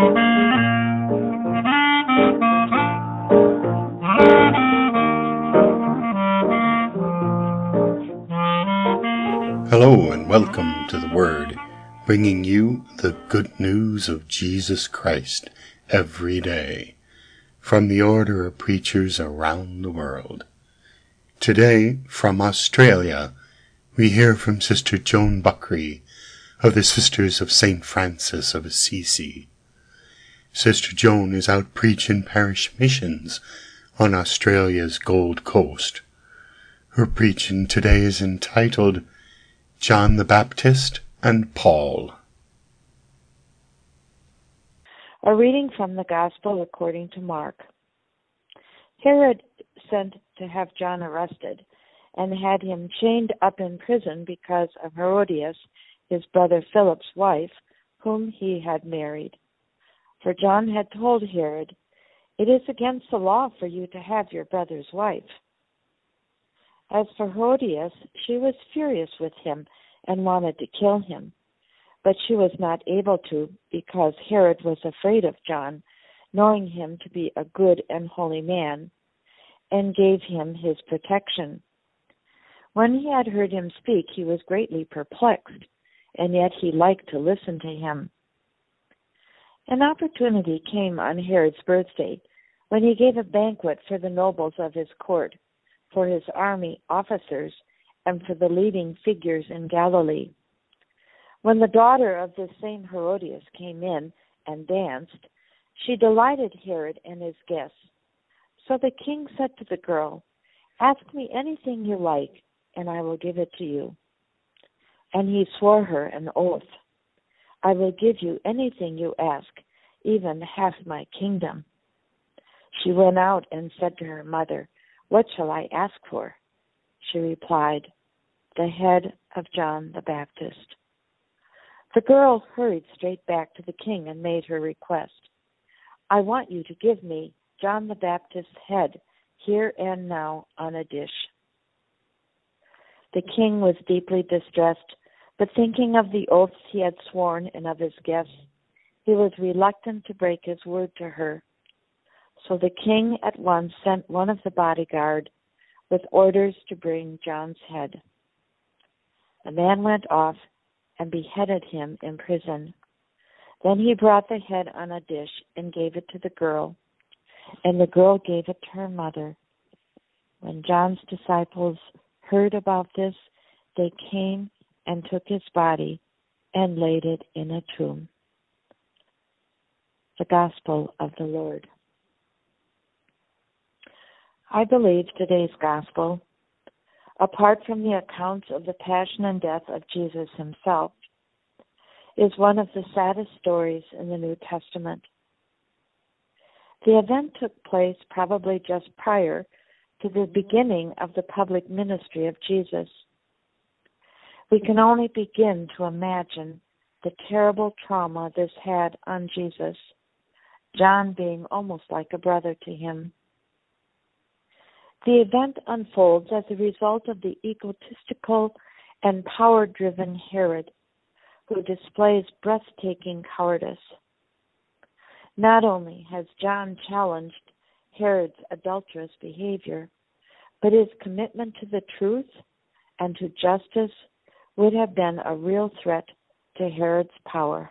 Hello and welcome to the Word, bringing you the good news of Jesus Christ every day, from the order of preachers around the world. Today, from Australia, we hear from Sister Joan Buckley of the Sisters of St. Francis of Assisi. Sister Joan is out preaching parish missions on Australia's Gold Coast. Her preaching today is entitled John the Baptist and Paul. A reading from the Gospel according to Mark. Herod sent to have John arrested and had him chained up in prison because of Herodias, his brother Philip's wife, whom he had married. For John had told Herod, "It is against the law for you to have your brother's wife." As for Herodias, she was furious with him and wanted to kill him, but she was not able to because Herod was afraid of John, knowing him to be a good and holy man, and gave him his protection. When he had heard him speak, he was greatly perplexed, and yet he liked to listen to him. An opportunity came on Herod's birthday, when he gave a banquet for the nobles of his court, for his army officers, and for the leading figures in Galilee. When the daughter of this same Herodias came in and danced, she delighted Herod and his guests. So the king said to the girl, "Ask me anything you like, and I will give it to you." And he swore her an oath, "I will give you anything you ask, even half my kingdom." She went out and said to her mother, "What shall I ask for?" She replied, "The head of John the Baptist." The girl hurried straight back to the king and made her request. "I want you to give me John the Baptist's head here and now on a dish." The king was deeply distressed, but thinking of the oaths he had sworn and of his guests, he was reluctant to break his word to her. So the king at once sent one of the bodyguard with orders to bring John's head. The man went off and beheaded him in prison. Then he brought the head on a dish and gave it to the girl, and the girl gave it to her mother. When John's disciples heard about this, they came and took his body and laid it in a tomb. The Gospel of the Lord. I believe today's Gospel, apart from the accounts of the passion and death of Jesus himself, is one of the saddest stories in the New Testament. The event took place probably just prior to the beginning of the public ministry of Jesus. We can only begin to imagine the terrible trauma this had on Jesus, John being almost like a brother to him. The event unfolds as a result of the egotistical and power-driven Herod, who displays breathtaking cowardice. Not only has John challenged Herod's adulterous behavior, but his commitment to the truth and to justice would have been a real threat to Herod's power.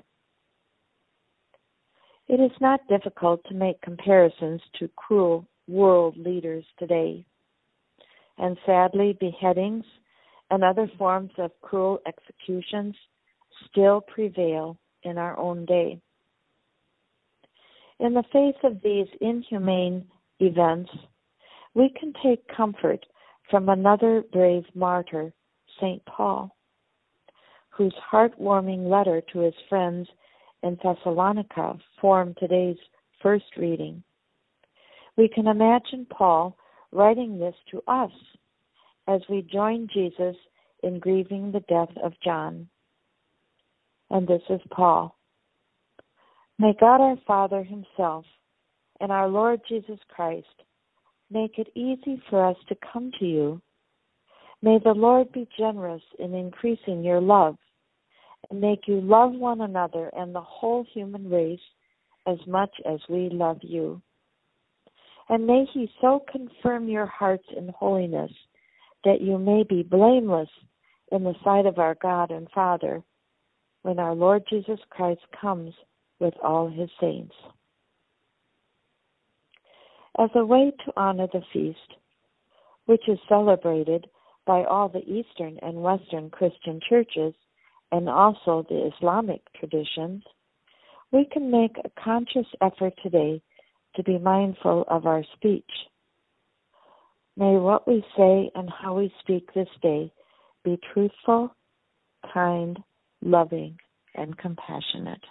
It is not difficult to make comparisons to cruel world leaders today, and sadly, beheadings and other forms of cruel executions still prevail in our own day. In the face of these inhumane events, we can take comfort from another brave martyr, St. Paul, whose heartwarming letter to his friends in Thessalonica formed today's first reading. We can imagine Paul writing this to us as we join Jesus in grieving the death of John. And this is Paul. May God our Father himself and our Lord Jesus Christ make it easy for us to come to you. May the Lord be generous in increasing your love and make you love one another and the whole human race as much as we love you. And may he so confirm your hearts in holiness that you may be blameless in the sight of our God and Father when our Lord Jesus Christ comes with all his saints. As a way to honor the feast, which is celebrated by all the Eastern and Western Christian churches and also the Islamic traditions, we can make a conscious effort today to be mindful of our speech. May what we say and how we speak this day be truthful, kind, loving, and compassionate.